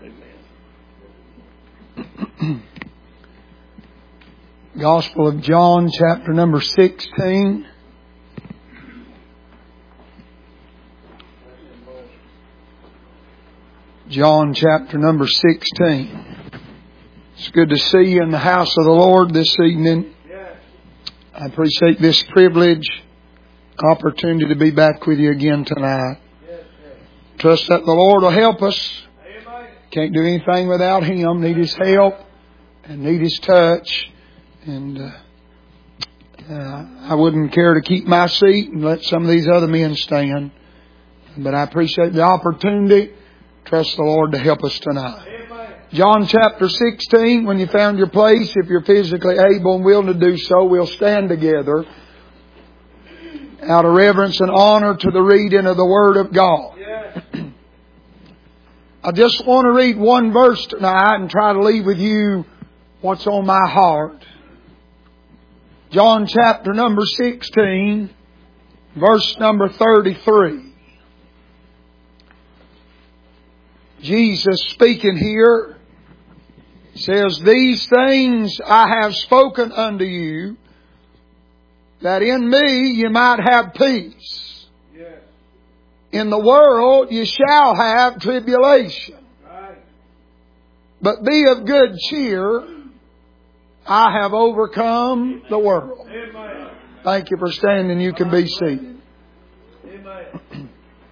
Gospel of John, chapter number 16. John, chapter number 16. It's good to see you in the house of the Lord this evening. I appreciate this privilege, opportunity to be back with you again tonight. Trust that the Lord will help us. Can't do anything without Him. Need His help and need His touch. And I wouldn't care to keep my seat and let some of these other men stand. But I appreciate the opportunity. Trust the Lord to help us tonight. Amen. John chapter 16, when you found your place, if you're physically able and willing to do so, we'll stand together out of reverence and honor to the reading of the Word of God. Yes. I just want to read one verse tonight and try to leave with you what's on my heart. John chapter number 16, verse number 33. Jesus speaking here says, "These things I have spoken unto you, that in me you might have peace. Yes. In the world you shall have tribulation. Right. But be of good cheer. I have overcome the world." Amen. Thank you for standing. You can be seated. Amen.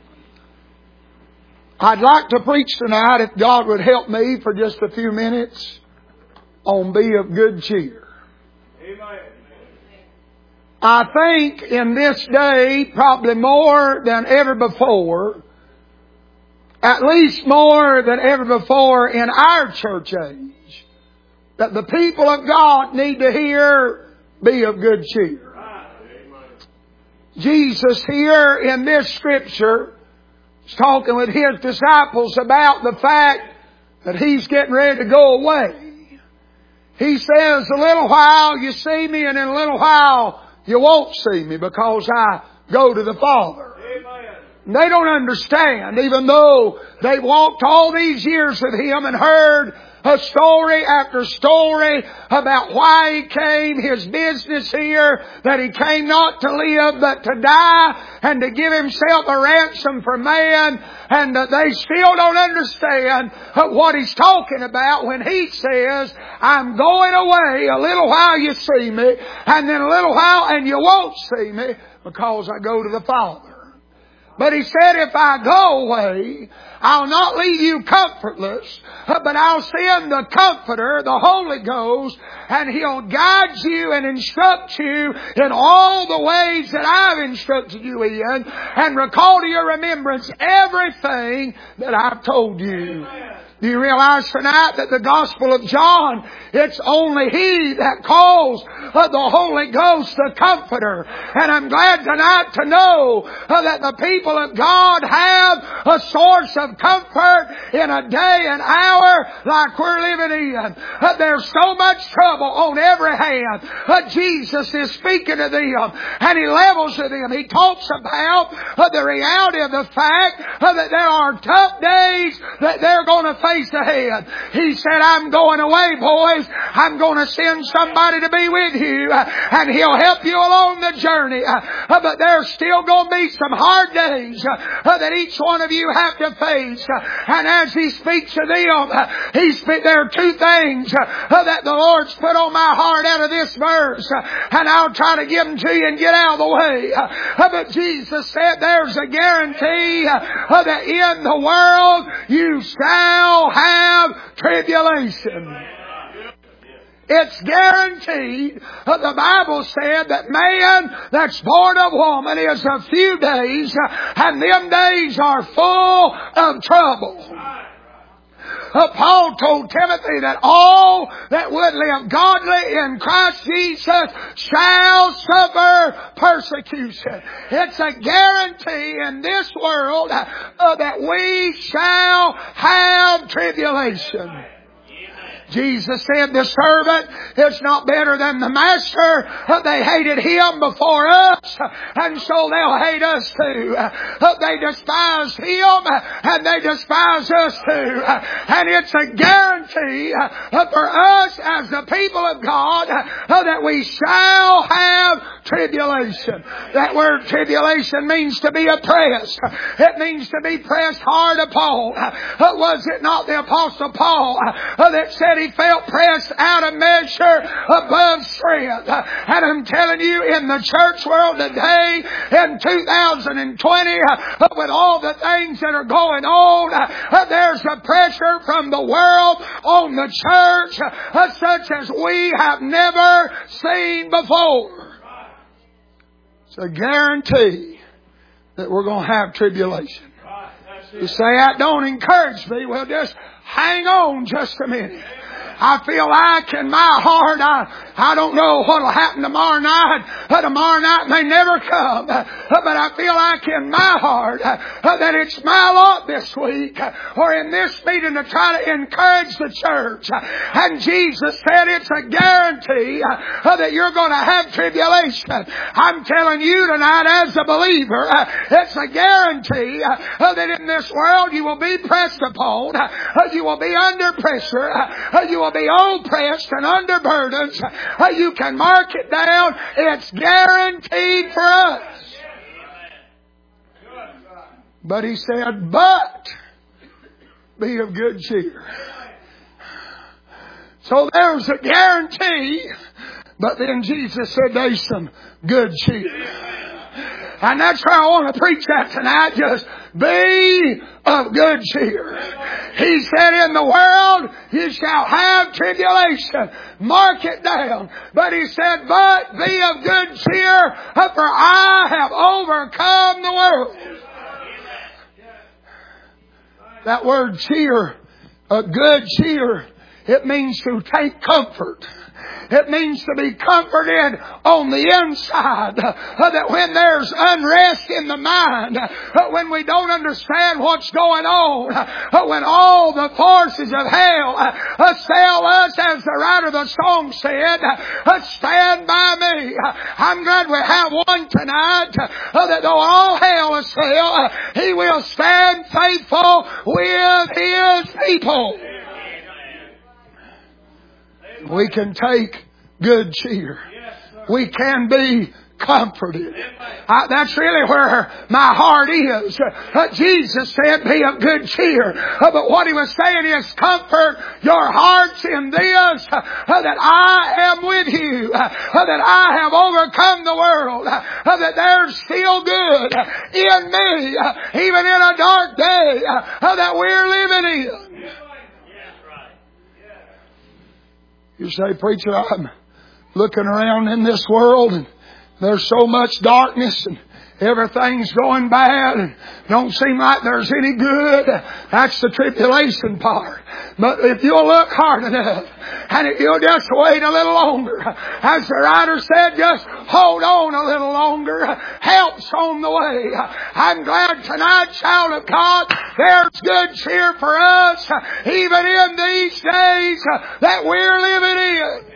I'd like to preach tonight, if God would help me for just a few minutes, on be of good cheer. Amen. I think in this day, probably more than ever before, at least more than ever before in our church age, that the people of God need to hear, be of good cheer. Jesus here in this scripture is talking with His disciples about the fact that He's getting ready to go away. He says, "A little while you see me, and in a little while you won't see me, because I go to the Father." Amen. They don't understand, even though they walked all these years with Him and heard a story after story about why He came, His business here, that He came not to live but to die and to give Himself a ransom for man. And they still don't understand what He's talking about when He says, "I'm going away, a little while you see me, and then a little while and you won't see me, because I go to the Father." But He said, "If I go away, I'll not leave you comfortless, but I'll send the Comforter, the Holy Ghost, and He'll guide you and instruct you in all the ways that I've instructed you in, and recall to your remembrance everything that I've told you." Amen. Do you realize tonight that the Gospel of John, it's only He that calls the Holy Ghost the Comforter. And I'm glad tonight to know that the people of God have a source of comfort in a day and hour like we're living in. There's so much trouble on every hand. Jesus is speaking to them, and He levels with them. He talks about the reality of the fact that there are tough days that they're going to face ahead. He said, "I'm going away, boys. I'm going to send somebody to be with you, and He'll help you along the journey. But there's still going to be some hard days that each one of you have to face." And as He speaks to them, there are two things that the Lord's put on my heart out of this verse, and I'll try to give them to you and get out of the way. But Jesus said there's a guarantee that in the world you shall have tribulation. It's guaranteed. The Bible said that man that's born of woman is a few days, and them days are full of trouble. Paul told Timothy that all that would live godly in Christ Jesus shall suffer persecution. It's a guarantee in this world that we shall have tribulation. Jesus said the servant is not better than the master. They hated him before us, and so they'll hate us too. They despised him, and they despise us too. And it's a guarantee for us as the people of God that we shall have tribulation. That word tribulation means to be oppressed. It means to be pressed hard upon. Was it not the Apostle Paul that said he felt pressed out of measure above strength? And I'm telling you, in the church world today, in 2020, with all the things that are going on, there's a pressure from the world on the church such as we have never seen before. It's a guarantee that we're going to have tribulation. You say, that don't encourage me. Well, just hang on just a minute. I feel like in my heart, I don't know what will happen tomorrow night. Tomorrow night may never come. But I feel like in my heart that it's my lot this week or in this meeting to try to encourage the church. And Jesus said it's a guarantee that you're going to have tribulation. I'm telling you tonight as a believer, it's a guarantee that in this world you will be pressed upon. You will be under pressure. You will be oppressed and under burdens. You can mark it down. It's guaranteed for us. But he said, but be of good cheer. So there's a guarantee. But then Jesus said there's some good cheer. And that's where I want to preach that tonight. Just be of good cheer. He said, in the world you shall have tribulation. Mark it down. But he said, but be of good cheer, for I have overcome the world. That word cheer, a good cheer, it means to take comfort. It means to be comforted on the inside. That when there's unrest in the mind, when we don't understand what's going on, when all the forces of hell assail us, as the writer of the song said, stand by me. I'm glad we have one tonight, that though all hell assail, he will stand faithful with his people. We can take good cheer. We can be comforted. That's really where my heart is. Jesus said, be of good cheer. But what he was saying is, comfort your hearts in this, that I am with you, that I have overcome the world, that there's still good in me, even in a dark day that we're living in. You say, preacher, I'm looking around in this world and there's so much darkness and everything's going bad and don't seem like there's any good. That's the tribulation part. But if you'll look hard enough and if you'll just wait a little longer, as the writer said, just hold on a little longer. Help's on the way. I'm glad tonight, child of God, there's good cheer for us even in these days that we're living in.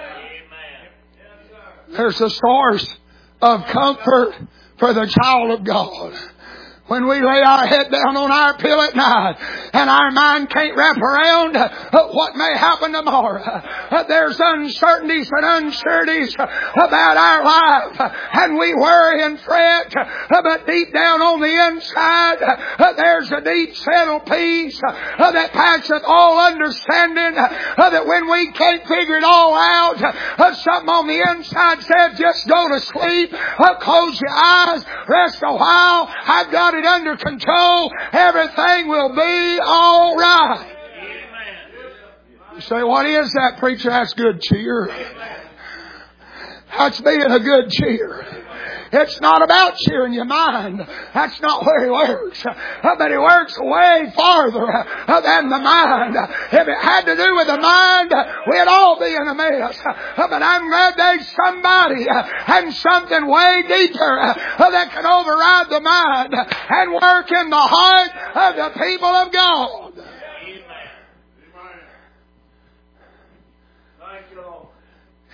There's a source of comfort for the child of God. When we lay our head down on our pillow at night and our mind can't wrap around what may happen tomorrow. There's uncertainties and unsureties about our life and we worry and fret. But deep down on the inside there's a deep settled peace that passeth all understanding. That when we can't figure it all out, something on the inside says just go to sleep, close your eyes, rest a while. I've got it under control. Everything will be all right. You say, what is that, preacher? That's good cheer. That's being a good cheer. It's not about cheering your mind. That's not where he works. But he works way farther than the mind. If it had to do with the mind, we'd all be in a mess. But I'm glad there's somebody and something way deeper that can override the mind and work in the heart of the people of God.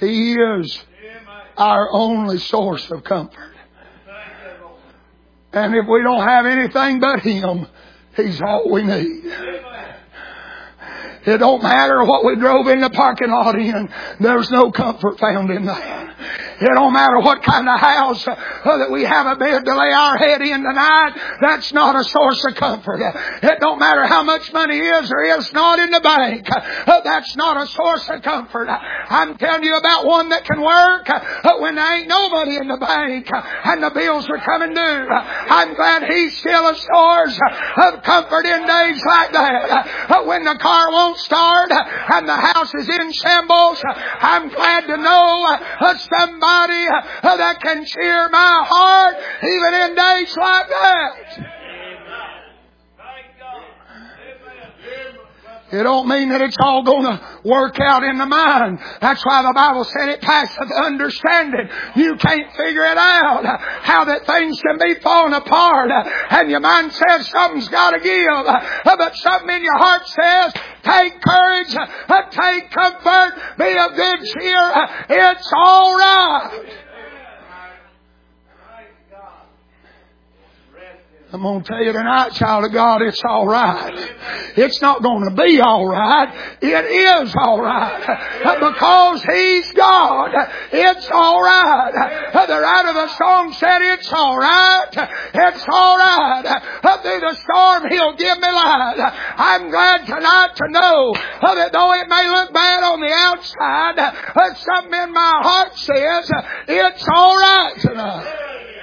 He is our only source of comfort. And if we don't have anything but Him, He's all we need. It don't matter what we drove in the parking lot in. There's no comfort found in that. It don't matter what kind of house that we have a bed to lay our head in tonight. That's not a source of comfort. It don't matter how much money is or is not in the bank. That's not a source of comfort. I'm telling you about one that can work when there ain't nobody in the bank and the bills are coming due. I'm glad He's still a source of comfort in days like that. When the car won't start and the house is in shambles, I'm glad to know somebody that can cheer my heart even in days like that. It don't mean that it's all going to work out in the mind. That's why the Bible said it passeth understanding. You can't figure it out how that things can be falling apart. And your mind says something's got to give. But something in your heart says, take courage, take comfort, be of good cheer. It's all right. I'm going to tell you tonight, child of God, it's all right. It's not going to be all right. It is all right. Because He's God, it's all right. The writer of the song said, it's all right. It's all right. Through the storm, He'll give me light. I'm glad tonight to know that though it may look bad on the outside, something in my heart says, it's all right tonight.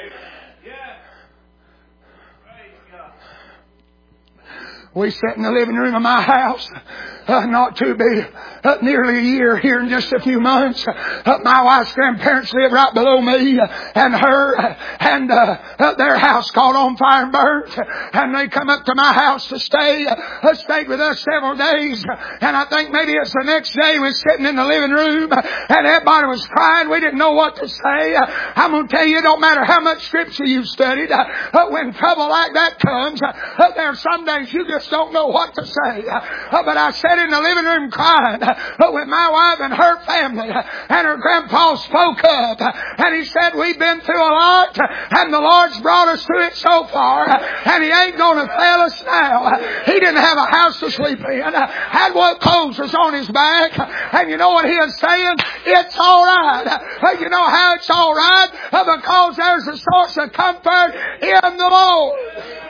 We sat in the living room of my house, not too big, nearly a year here in just a few months. My wife's grandparents live right below me and her, and their house caught on fire and burnt, and they come up to my house to stay. Stayed with us several days, and I think maybe it's the next day we was sitting in the living room, and everybody was crying. We didn't know what to say. I'm going to tell you, it don't matter how much scripture you've studied, when trouble like that comes, there are some days you just don't know what to say. But I sat in the living room crying with my wife and her family, and her grandpa spoke up, and he said, we've been through a lot, and the Lord's brought us through it so far, and He ain't going to fail us now. He didn't have a house to sleep in, had what clothes was on his back, and you know what he was saying? It's all right. You know how it's all right? Because there's a source of comfort in the Lord.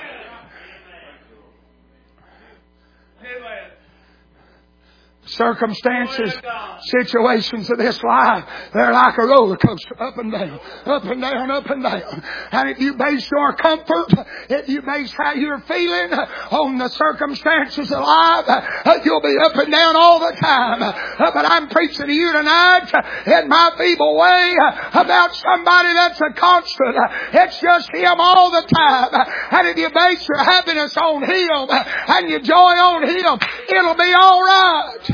Circumstances, situations of this life, they're like a roller coaster, up and down, up and down, up and down. And if you base your comfort, if you base how you're feeling on the circumstances of life, you'll be up and down all the time. But I'm preaching to you tonight in my feeble way about somebody that's a constant. It's just Him all the time. And if you base your happiness on Him and your joy on Him, it'll be all right.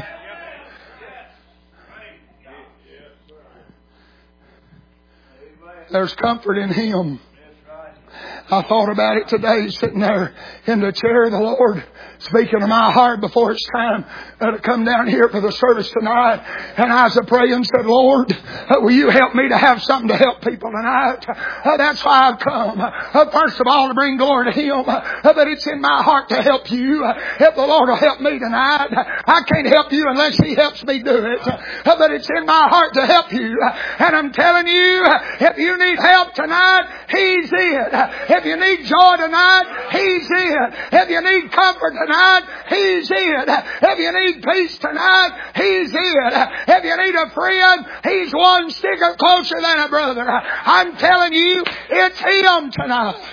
There's comfort in Him. I thought about it today, sitting there in the chair of the Lord, speaking to my heart before it's time to come down here for the service tonight. And I was praying and said, Lord, will you help me to have something to help people tonight? That's why I've come. First of all, to bring glory to Him. But it's in my heart to help you. If the Lord will help me tonight. I can't help you unless He helps me do it. But it's in my heart to help you. And I'm telling you, if you need help tonight, He's it. If you need joy tonight, He's it. If you need comfort tonight, He's it. If you need peace tonight, He's it. If you need a friend, He's one sticker closer than a brother. I'm telling you, it's Him tonight.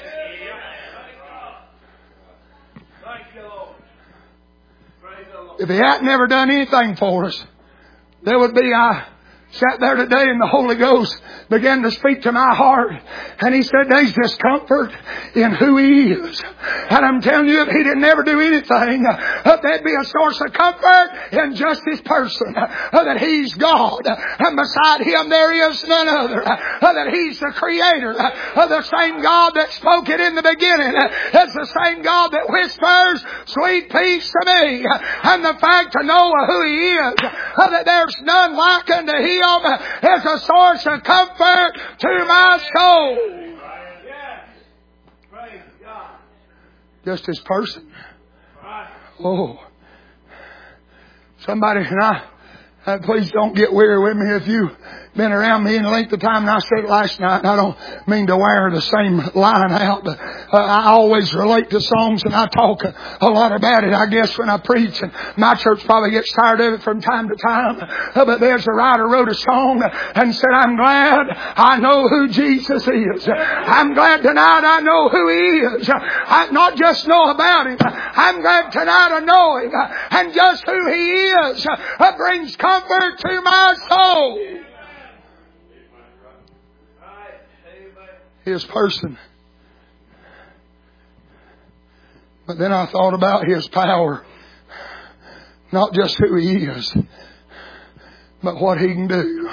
If He hadn't ever done anything for us, there would be sat there today and the Holy Ghost began to speak to my heart. And He said, there's discomfort in who He is. And I'm telling you, if He didn't ever do anything, there'd be a source of comfort in just His person. That He's God. And beside Him there is none other. That He's the Creator. The same God that spoke it in the beginning is the same God that whispers sweet peace to me. And the fact to know who He is, that there's none like unto Him Him is a source of comfort to my soul. Just His person. Oh. Somebody, please don't get weary with me if you've been around me any length of time. And I said it last night, and I don't mean to wear the same line out, but I always relate to songs, and I talk a lot about it, I guess, when I preach. And my church probably gets tired of it from time to time. But there's a writer wrote a song and said, I'm glad I know who Jesus is. I'm glad tonight I know who He is. I not just know about Him. I'm glad tonight I know Him. And just who He is brings comfort to my soul. His person. But then I thought about His power. Not just who He is, but what He can do.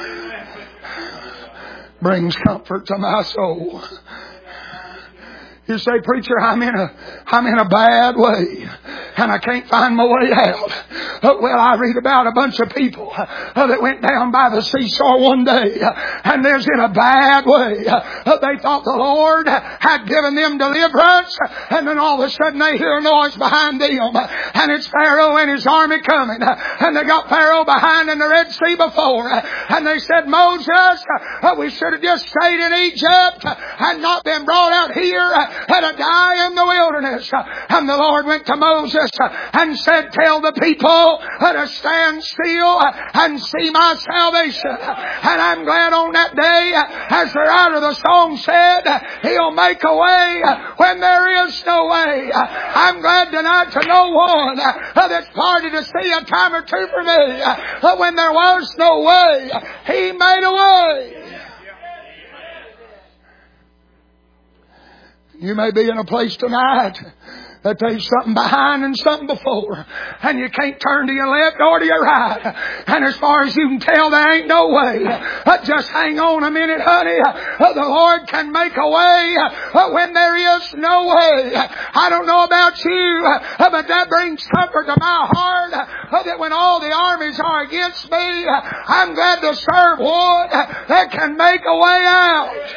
Brings comfort to my soul. You say, preacher, I'm in a bad way and I can't find my way out. Well, I read about a bunch of people that went down by the seashore one day and they're in a bad way. They thought the Lord had given them deliverance, and then all of a sudden they hear a noise behind them, and it's Pharaoh and his army coming, and they got Pharaoh behind and the Red Sea before, and they said, Moses, we should have just stayed in Egypt and not been brought out here to die in the wilderness. And the Lord went to Moses and said, tell the people to stand still and see my salvation. And I'm glad on that day, as the writer of the song said, He'll make a way when there is no way. I'm glad tonight to know one that's parted to see a time or two for me. But when there was no way, He made a way. You may be in a place tonight that there's something behind and something before, and you can't turn to your left or to your right. And as far as you can tell, there ain't no way. Just hang on a minute, honey. The Lord can make a way when there is no way. I don't know about you, but that brings comfort to my heart, that when all the armies are against me, I'm glad to serve one that can make a way out.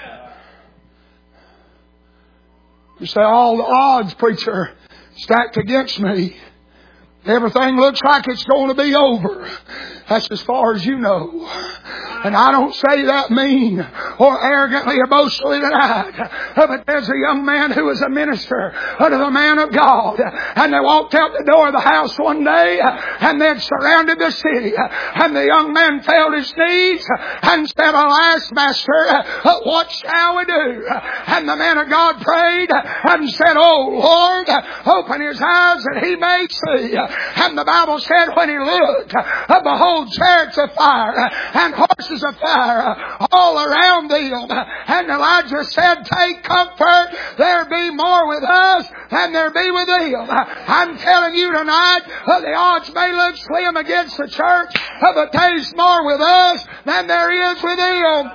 You say, all the odds, preacher, stacked against me. Everything looks like it's going to be over. That's as far as you know. And I don't say that mean or arrogantly or boastfully tonight. But there's a young man who was a minister unto the man of God. And they walked out the door of the house one day and they'd surrounded the city. And the young man fell to his knees and said, alas, master, what shall we do? And the man of God prayed and said, oh Lord, open his eyes that he may see. And the Bible said when he looked, behold, chariots of fire and horses of fire all around them. And Elijah said, take comfort, there be more with us than there be with them. I'm telling you tonight, the odds may look slim against the church, but there's more with us than there is with them.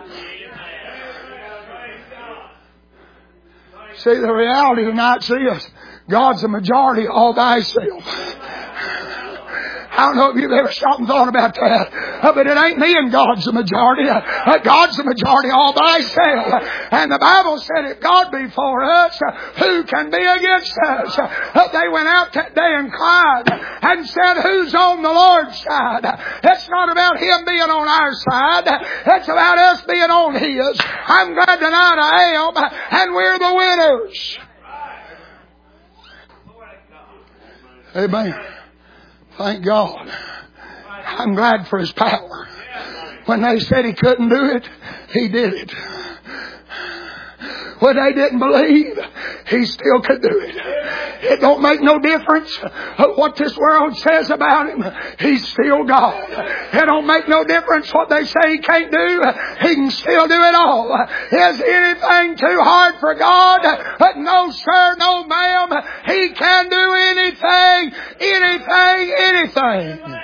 See, the reality tonight is God's the majority all by Himself. I don't know if you've ever stopped and thought about that. But it ain't me and God's the majority. God's the majority all by Himself. And the Bible said, if God be for us, who can be against us? They went out that day and cried and said, who's on the Lord's side? It's not about Him being on our side. It's about us being on His. I'm glad tonight I am, and we're the winners. Amen. Thank God. I'm glad for His power. When they said He couldn't do it, He did it. When they didn't believe, He still could do it. It don't make no difference what this world says about Him. He's still God. It don't make no difference what they say He can't do. He can still do it all. Is anything too hard for God? But no sir, no ma'am. He can do anything, anything.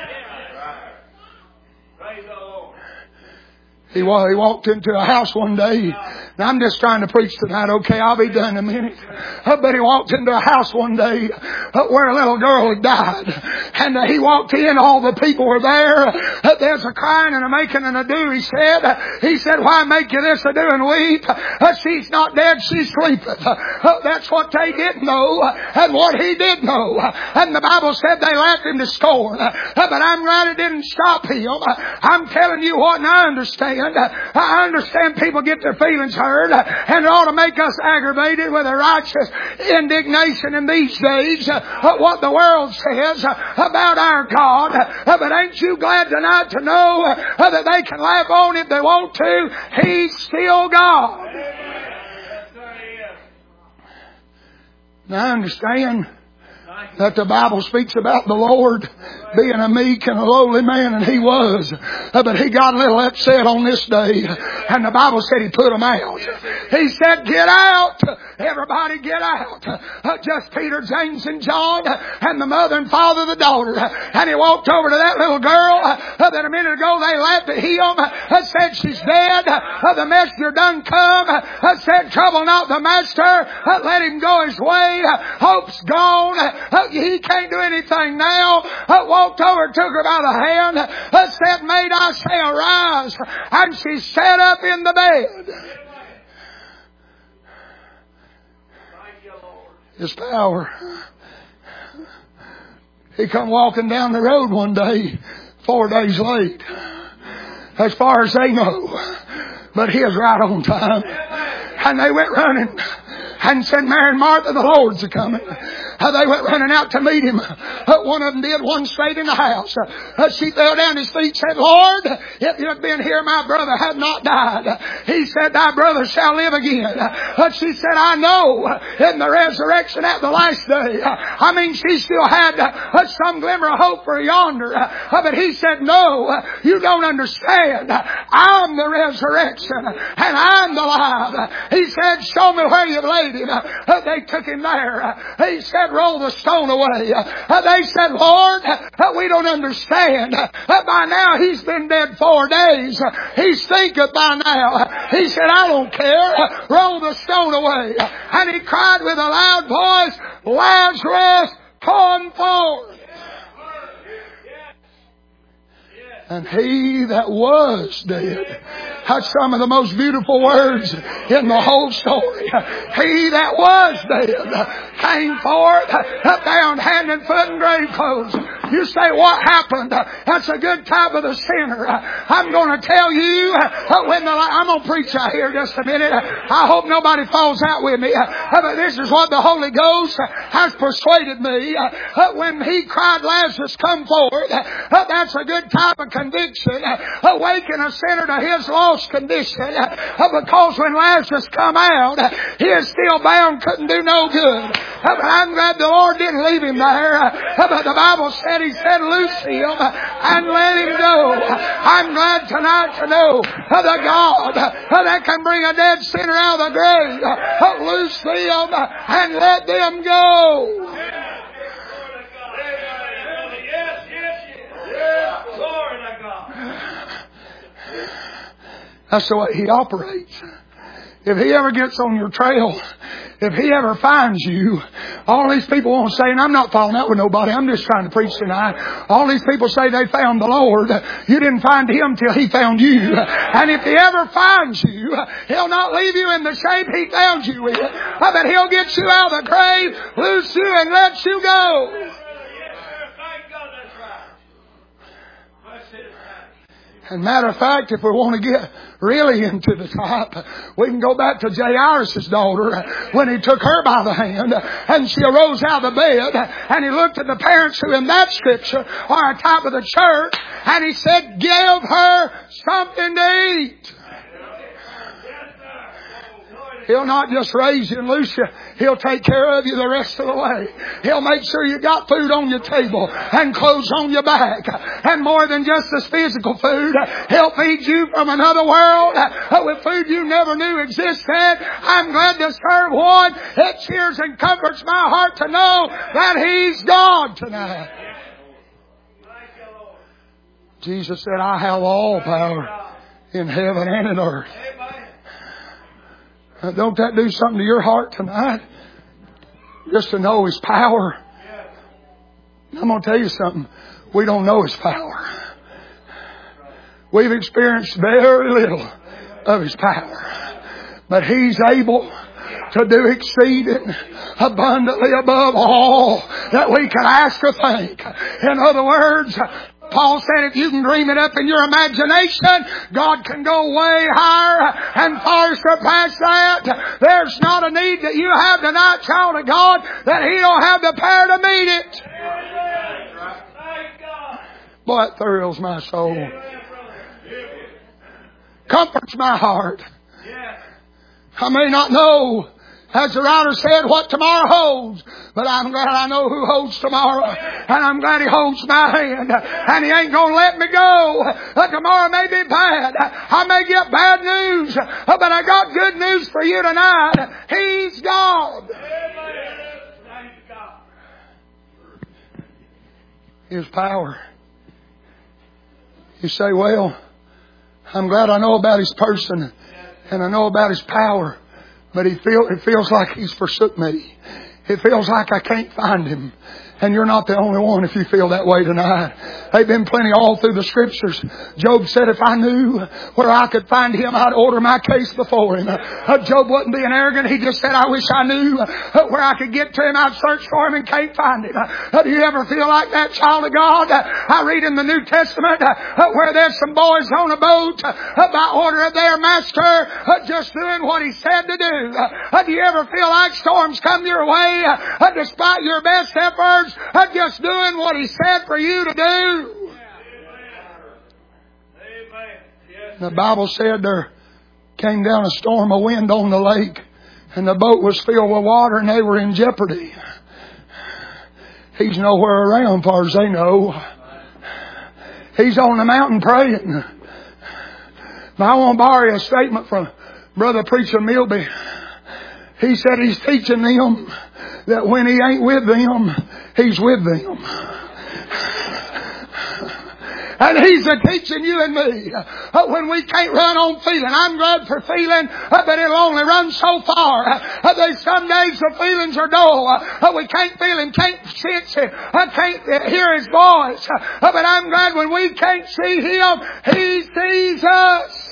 He walked into a house one day. Now, I'm just trying to preach tonight, okay? I'll be done in a minute. But he walked into a house one day where a little girl had died. And he walked in, all the people were there. There's a crying and a making and a do, he said, why make you this a do and weep? She's not dead, she sleepeth. That's what they didn't know, and what he did know. And the Bible said they laughed him to scorn. But I'm glad it didn't stop him. I'm telling you what, and I understand people get their feelings hurt. And it ought to make us aggravated with a righteous indignation in these days what the world says about our God. But ain't you glad tonight to know that they can laugh on if they want to? He's still God. Now I understand that the Bible speaks about the Lord being a meek and a lowly man, and He was. But He got a little upset on this day, and the Bible said He put them out. He said, get out! Everybody get out! Just Peter, James, and John, and the mother and father of the daughter. And He walked over to that little girl that a minute ago they laughed at him, said she's dead. The messenger done come, said trouble not the master, let him go his way. Hope's gone. He can't do anything now. Walked over, took her by the hand, said, Maid, I say arise. And she sat up in the bed. His power. He come walking down the road one day, 4 days late. As far as they know. But he was right on time. And they went running and said, Mary and Martha, the Lord's a-coming. They went running out to meet him. One of them did, one stayed in the house. She fell down his feet, said, Lord, if you had been here, my brother had not died. He said, thy brother shall live again. She said, I know in the resurrection at the last day. I mean, she still had some glimmer of hope for yonder. But he said, no, you don't understand. I'm the resurrection and I'm the life. He said, show me where you've laid him. They took him there. He said, roll the stone away. They said, Lord, we don't understand. By now he's been dead 4 days. He stinketh by now. He said, I don't care. Roll the stone away. And he cried with a loud voice, Lazarus, come forth. And he that was dead. That's some of the most beautiful words in the whole story. He that was dead came forth, bound hand and foot in grave clothes. You say, what happened? That's a good type of the sinner. I'm going to tell you, I'm going to preach out here just a minute. I hope nobody falls out with me. But this is what the Holy Ghost has persuaded me. When He cried, Lazarus, come forth, that's a good type of conviction. Awaken a sinner to his lost condition. Because when Lazarus come out, he is still bound, couldn't do no good. But I'm glad the Lord didn't leave him there. But the Bible said, He said, loose him and let him go. I'm glad tonight to know the God that can bring a dead sinner out of the grave. Loose them and let them go. That's the way He operates. If He ever gets on your trail, if He ever finds you, all these people won't say, and I'm not falling out with nobody, I'm just trying to preach tonight. All these people say they found the Lord. You didn't find Him till He found you. And if He ever finds you, He'll not leave you in the shape He found you in. But He'll get you out of the grave, loose you, and let you go. And matter of fact, if we want to get really into the type, we can go back to Jairus' daughter when he took her by the hand and she arose out of the bed and he looked at the parents who in that scripture are a type of the church and he said, give her something to eat. He'll not just raise you and loose you. He'll take care of you the rest of the way. He'll make sure you got food on your table and clothes on your back. And more than just this physical food, He'll feed you from another world with food you never knew existed. I'm glad to serve one. It cheers and comforts my heart to know that He's God tonight. Jesus said, I have all power in heaven and in earth. Don't that do something to your heart tonight? Just to know His power. I'm going to tell you something. We don't know His power. We've experienced very little of His power. But He's able to do exceeding abundantly above all that we can ask or think. In other words, Paul said if you can dream it up in your imagination, God can go way higher and far surpass that. There's not a need that you have tonight, child of God, that He don't have the power to meet it. Boy, it thrills my soul. Comforts my heart. I may not know, as the writer said, what tomorrow holds. But I'm glad I know who holds tomorrow. And I'm glad He holds my hand. And He ain't going to let me go. Tomorrow may be bad. I may get bad news. But I got good news for you tonight. He's God. His power. You say, well, I'm glad I know about His person. And I know about His power. But it feels like He's forsook me. It feels like I can't find Him. And you're not the only one if you feel that way tonight. They've been plenty all through the Scriptures. Job said if I knew where I could find Him, I'd order my case before Him. Job wasn't being arrogant. He just said, I wish I knew where I could get to Him. I'd search for Him and can't find Him. Do you ever feel like that, child of God? I read in the New Testament where there's some boys on a boat by order of their master just doing what he said to do. Do you ever feel like storms come your way despite your best efforts? Just doing what He said for you to do. The Bible said there came down a storm of wind on the lake and the boat was filled with water and they were in jeopardy. He's nowhere around, far as they know. He's on the mountain praying. Now I want to borrow a statement from Brother Preacher Milby. He said he's teaching them that when He ain't with them, He's with them. And He's teaching you and me when we can't run on feeling. I'm glad for feeling, but it'll only run so far. There's some days the feelings are dull. We can't feel Him, can't sense Him, can't hear His voice. But I'm glad when we can't see Him, He sees us.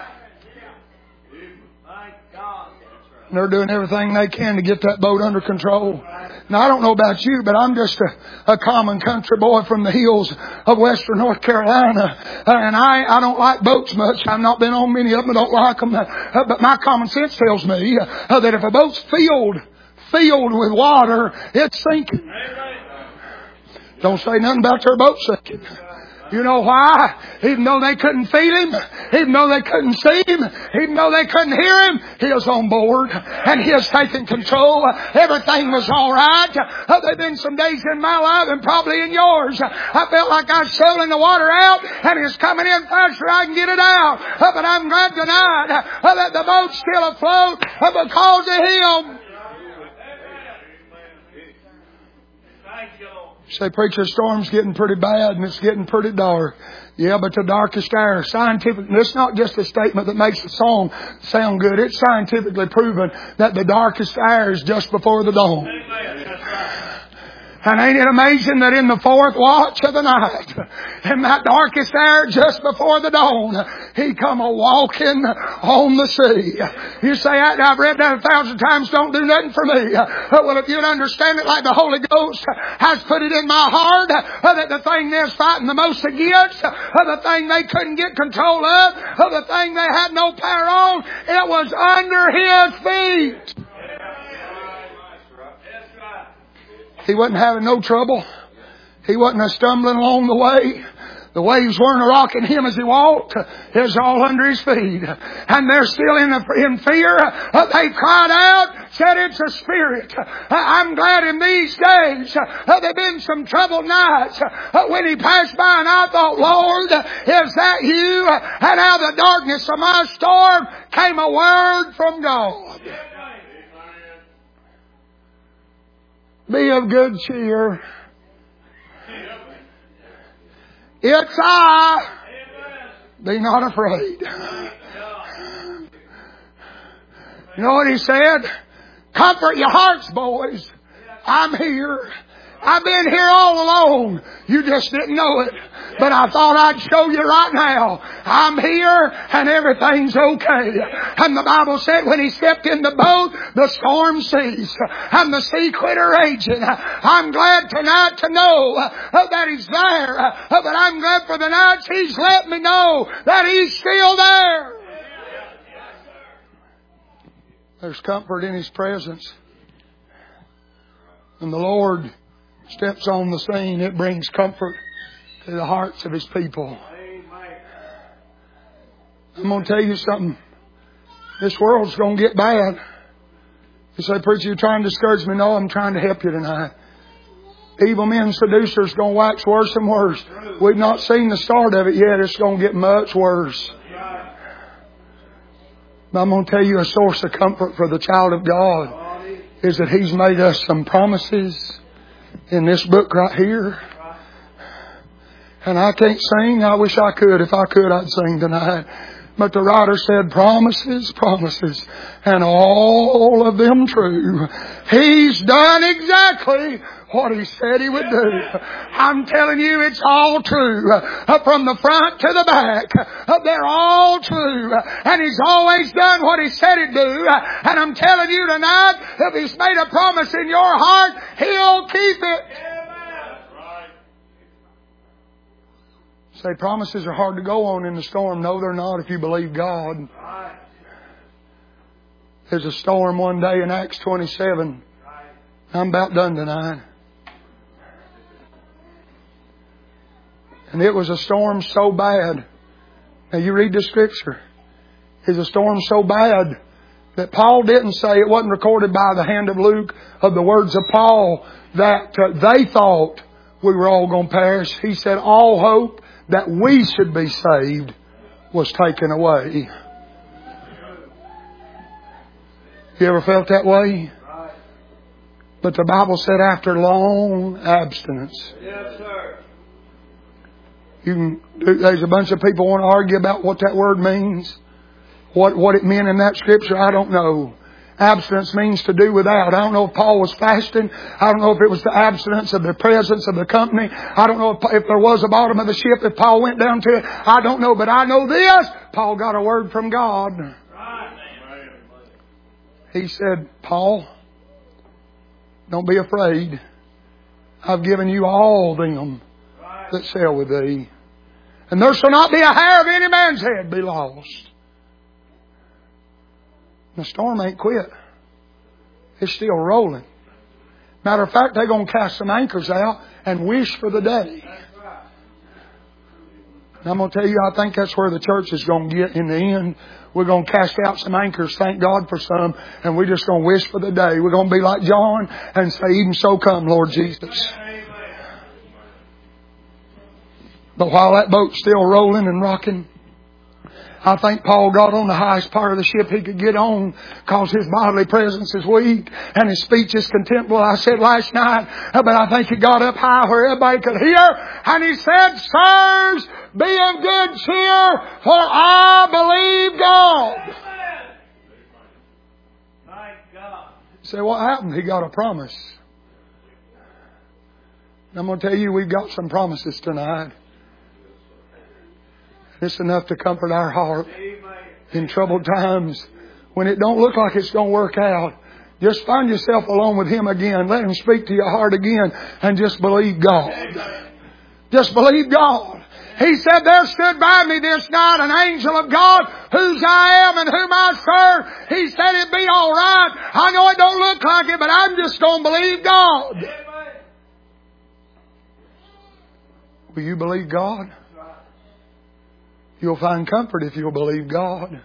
And they're doing everything they can to get that boat under control. Now, I don't know about you, but I'm just a common country boy from the hills of western North Carolina. And I don't like boats much. I've not been on many of them. I don't like them. But my common sense tells me that if a boat's filled with water, it's sinking. Don't say nothing about their boat sinking. You know why? Even though they couldn't feel Him, even though they couldn't see Him, even though they couldn't hear Him, He was on board and He has taken control. Everything was all right. There've been some days in my life and probably in yours. I felt like I was shoveling the water out and it's coming in faster I can get it out. But I'm glad tonight that the boat's still afloat because of Him. Say, preacher, the storm's getting pretty bad and it's getting pretty dark. Yeah, but the darkest hour, scientific, it's not just a statement that makes the song sound good. It's scientifically proven that the darkest hour is just before the dawn. And ain't it amazing that in the fourth watch of the night, in that darkest hour just before the dawn, He come a-walking on the sea. You say, I've read that 1,000 times, don't do nothing for me. Well, if you'd understand it like the Holy Ghost has put it in my heart, that the thing they're fighting the most against, the thing they couldn't get control of, the thing they had no power on, it was under His feet. He wasn't having no trouble. He wasn't stumbling along the way. The waves weren't rocking Him as He walked. It was all under His feet. And they're still in fear. They cried out, said it's a spirit. I'm glad in these days there have been some troubled nights when He passed by and I thought, Lord, is that You? And out of the darkness of my storm came a word from God. Be of good cheer. It's I. Be not afraid. You know what he said? Comfort your hearts, boys. I'm here. I've been here all along. You just didn't know it. But I thought I'd show you right now. I'm here and everything's okay. And the Bible said when he stepped in the boat, the storm ceased. And the sea quit raging. I'm glad tonight to know that he's there. But I'm glad for the nights he's let me know that he's still there. There's comfort in his presence. And the Lord steps on the scene, it brings comfort to the hearts of His people. I'm going to tell you something. This world's going to get bad. You say, preacher, you're trying to discourage me. No, I'm trying to help you tonight. Evil men, seducers, going to wax worse and worse. We've not seen the start of it yet. It's going to get much worse. But I'm going to tell you a source of comfort for the child of God is that He's made us some promises in this book right here. And I can't sing. I wish I could. If I could, I'd sing tonight. But the writer said, promises, promises, and all of them true. He's done exactly what He said He would do. I'm telling you, it's all true. From the front to the back. They're all true. And He's always done what He said He'd do. And I'm telling you tonight, if He's made a promise in your heart, He'll keep it. Say, promises are hard to go on in the storm. No, they're not if you believe God. There's a storm one day in Acts 27. I'm about done tonight. And it was a storm so bad. Now you read the scripture. It's a storm so bad that Paul didn't say, it wasn't recorded by the hand of Luke of the words of Paul, that they thought we were all going to perish. He said all hope that we should be saved was taken away. You ever felt that way? But the Bible said after long abstinence. Yes, sir. There's a bunch of people want to argue about what that word means. What it meant in that scripture, I don't know. Abstinence means to do without. I don't know if Paul was fasting. I don't know if it was the abstinence of the presence of the company. I don't know if there was a bottom of the ship, if Paul went down to it. I don't know, but I know this. Paul got a word from God. He said, Paul, don't be afraid. I've given you all them that sail with thee. And there shall not be a hair of any man's head be lost. The storm ain't quit. It's still rolling. Matter of fact, they're going to cast some anchors out and wish for the day. And I'm going to tell you, I think that's where the church is going to get in the end. We're going to cast out some anchors, thank God for some, and we're just going to wish for the day. We're going to be like John and say, even so come, Lord Jesus. But while that boat's still rolling and rocking, I think Paul got on the highest part of the ship he could get on because his bodily presence is weak and his speech is contemptible. I said last night, but I think he got up high where everybody could hear. And he said, sirs, be of good cheer, for I believe God. You say, what happened? He got a promise. And I'm going to tell you, we've got some promises tonight. It's enough to comfort our heart in troubled times. When it don't look like it's going to work out, just find yourself alone with Him again. Let Him speak to your heart again and just believe God. Just believe God. He said, there stood by me this night an angel of God, whose I am and whom I serve. He said it'd be all right. I know it don't look like it, but I'm just going to believe God. Will you believe God? You'll find comfort if you'll believe God.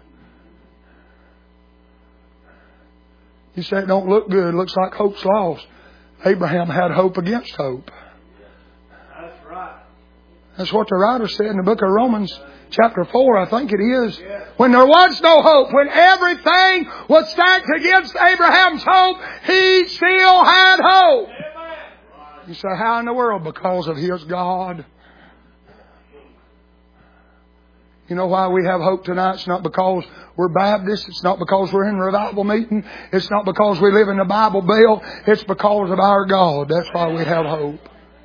You say it don't look good. It looks like hope's lost. Abraham had hope against hope. That's right. That's what the writer said in the book of Romans chapter 4, I think it is. When there was no hope, when everything was stacked against Abraham's hope, he still had hope. You say, how in the world? Because of his God. You know why we have hope tonight? It's not because we're Baptists. It's not because we're in revival meeting. It's not because we live in the Bible Belt. It's because of our God. That's why we have hope.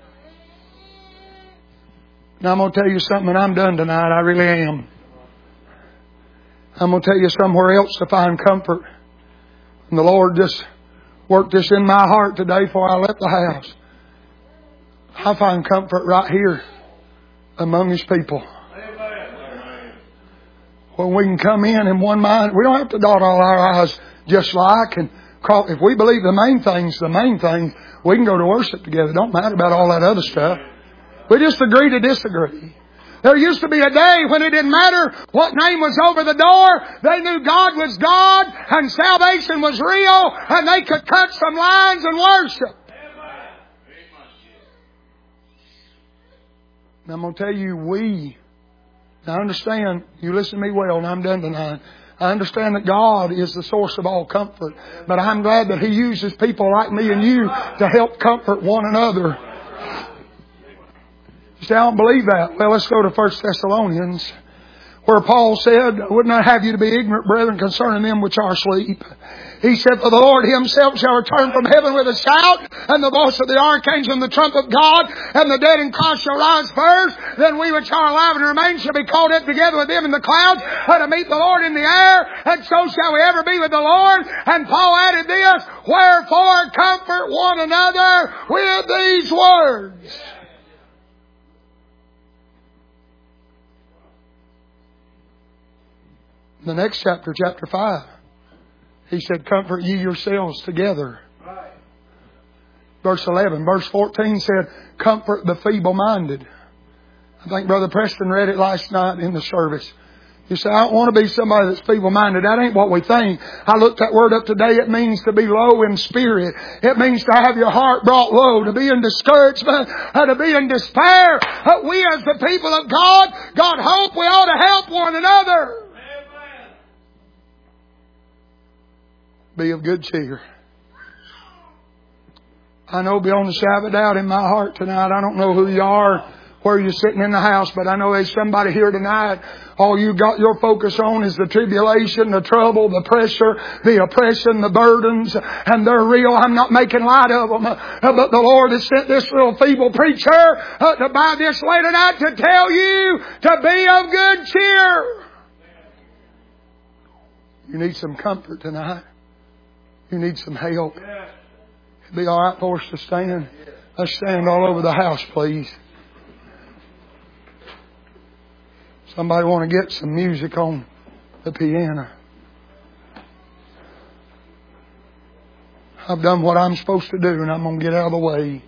Now I'm going to tell you something, and I'm done tonight. I really am. I'm going to tell you somewhere else to find comfort. And the Lord just worked this in my heart today before I left the house. I find comfort right here among His people. When we can come in one mind, we don't have to dot all our I's just like. And if we believe the main things, we can go to worship together. Don't matter about all that other stuff. We just agree to disagree. There used to be a day when it didn't matter what name was over the door. They knew God was God and salvation was real, and they could cut some lines and worship. And I'm going to tell you, now understand, you listen to me well, and I'm done tonight. I understand that God is the source of all comfort, but I'm glad that He uses people like me and you to help comfort one another. You say, I don't believe that. Well, let's go to 1 Thessalonians, where Paul said, I would not have you to be ignorant, brethren, concerning them which are asleep. He said, for the Lord Himself shall return from heaven with a shout, and the voice of the archangel and the trump of God, and the dead in Christ shall rise first. Then we which are alive and remain shall be caught up together with them in the clouds, to meet the Lord in the air, and so shall we ever be with the Lord. And Paul added this, wherefore comfort one another with these words. The next chapter, chapter 5, he said, comfort ye yourselves together. Right. Verse 11. Verse 14 said, comfort the feeble-minded. I think Brother Preston read it last night in the service. You say, I don't want to be somebody that's feeble-minded. That ain't what we think. I looked that word up today. It means to be low in spirit. It means to have your heart brought low, to be in discouragement, to be in despair. We as the people of God, got hope. We ought to help one another. Be of good cheer. I know beyond a shadow of a doubt in my heart tonight, I don't know who you are, where you're sitting in the house, but I know there's somebody here tonight. All you got your focus on is the tribulation, the trouble, the pressure, the oppression, the burdens, and they're real. I'm not making light of them. But the Lord has sent this little feeble preacher to by this way tonight to tell you to be of good cheer. You need some comfort tonight. You need some help. It'd be all right for us to stand. Let's stand all over the house, please. Somebody want to get some music on the piano. I've done what I'm supposed to do, and I'm going to get out of the way.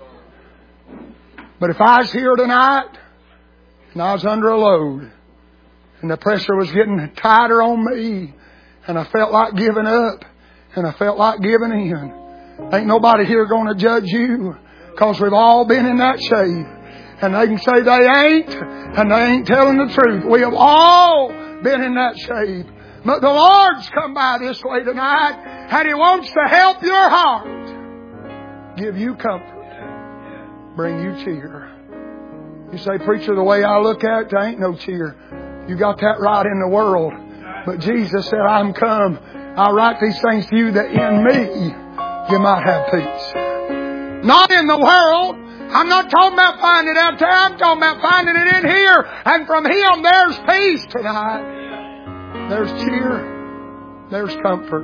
But if I was here tonight, and I was under a load, and the pressure was getting tighter on me, and I felt like giving up, and I felt like giving in. Ain't nobody here going to judge you, because we've all been in that shape. And they can say they ain't, and they ain't telling the truth. We have all been in that shape. But the Lord's come by this way tonight, and He wants to help your heart, give you comfort, bring you cheer. You say, preacher, the way I look at it, there ain't no cheer. You got that right in the world. But Jesus said, I'm come. I write these things to you that in me you might have peace. Not in the world. I'm not talking about finding it out there. I'm talking about finding it in here. And from Him there's peace tonight. There's cheer. There's comfort.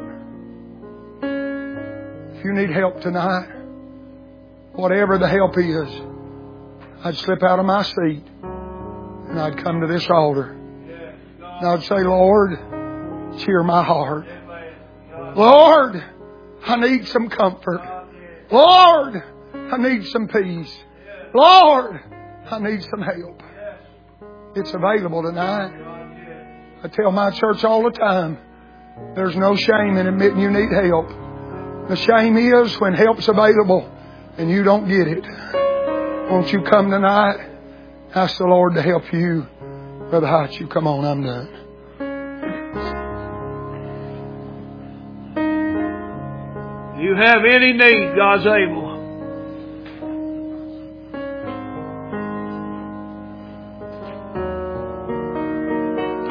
If you need help tonight, whatever the help is, I'd slip out of my seat and I'd come to this altar. And I'd say, Lord, cheer my heart. Lord, I need some comfort. Lord, I need some peace. Lord, I need some help. It's available tonight. I tell my church all the time, there's no shame in admitting you need help. The shame is when help's available and you don't get it. Won't you come tonight? Ask the Lord to help you. Brother Hutch, you come on, I'm done. You have any need, God's able.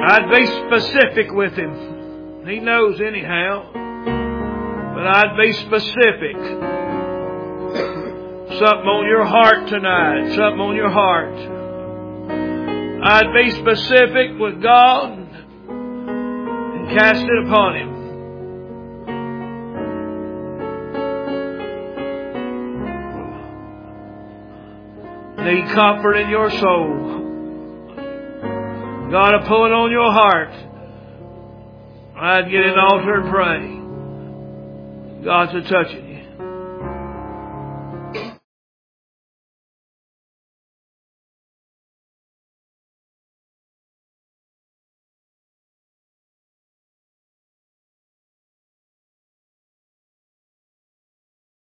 I'd be specific with Him. He knows anyhow. But I'd be specific. Something on your heart tonight. Something on your heart. I'd be specific with God and cast it upon Him. Need comfort in your soul. God will pull it on your heart. I'd get an altar and pray. God's a touching you.